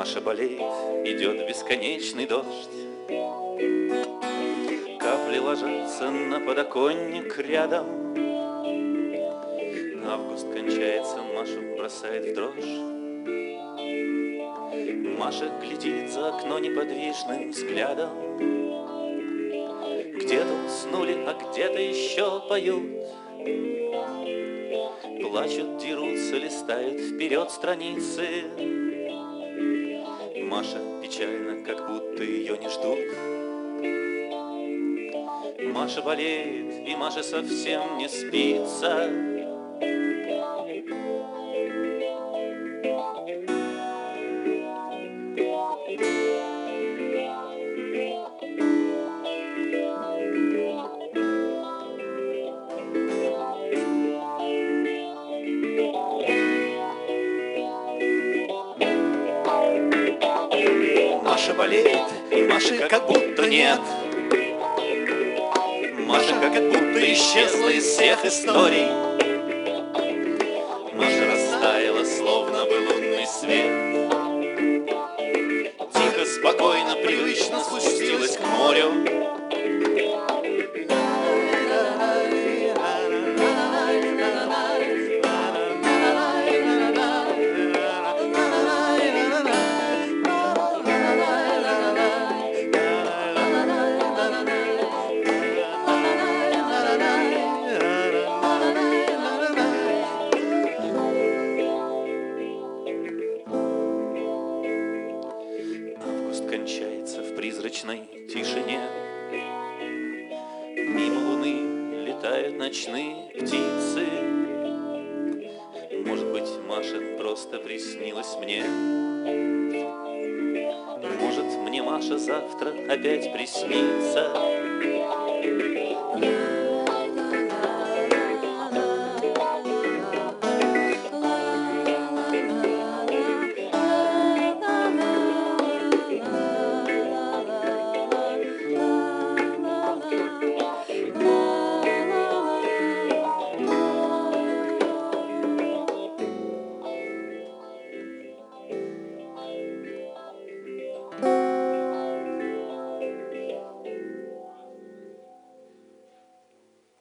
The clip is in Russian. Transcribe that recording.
Маша болеет, идет бесконечный дождь. Капли ложатся на подоконник рядом. Август кончается, Машу бросает в дрожь. Маша глядит за окно неподвижным взглядом. Где-то уснули, а где-то еще поют. Плачут, дерутся, листают вперед страницы. Маша печально, как будто ее не ждут. Маша болеет, и Маше совсем не спится. Маша болеет, и Маши как будто нет. Маша как будто исчезла из всех историй. Маша растаяла, словно бы лунный свет. Тихо, спокойно, привычно спустилась к морю. Кончается в призрачной тишине. Мимо луны летают ночные птицы. Может быть, Маша просто приснилась мне. Может, мне Маша завтра опять приснится.